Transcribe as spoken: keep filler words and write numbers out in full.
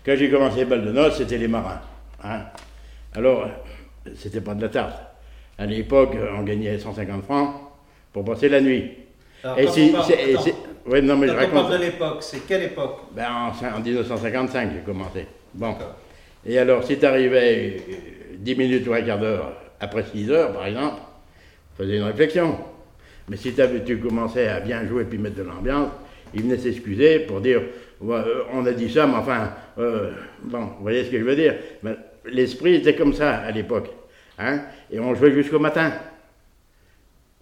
quand j'ai commencé les balles de noces, c'était les marins. Hein. Alors, c'était pas de la tarte. À l'époque, on gagnait cent cinquante francs pour passer la nuit. Alors, et quand si, on parle, c'est, attends, c'est, ouais, non, mais quand je on raconte. parle de l'époque, c'est quelle époque? Ben, en, en dix-neuf cent cinquante-cinq, j'ai commencé. Bon. D'accord. Et alors, si tu arrivais dix minutes ou un quart d'heure après six heures, par exemple, tu faisais une réflexion. Mais si tu commençais à bien jouer puis mettre de l'ambiance, ils venaient s'excuser pour dire ouais, on a dit ça, mais enfin, euh, bon, vous voyez ce que je veux dire. Mais l'esprit était comme ça à l'époque. Hein, et on jouait jusqu'au matin.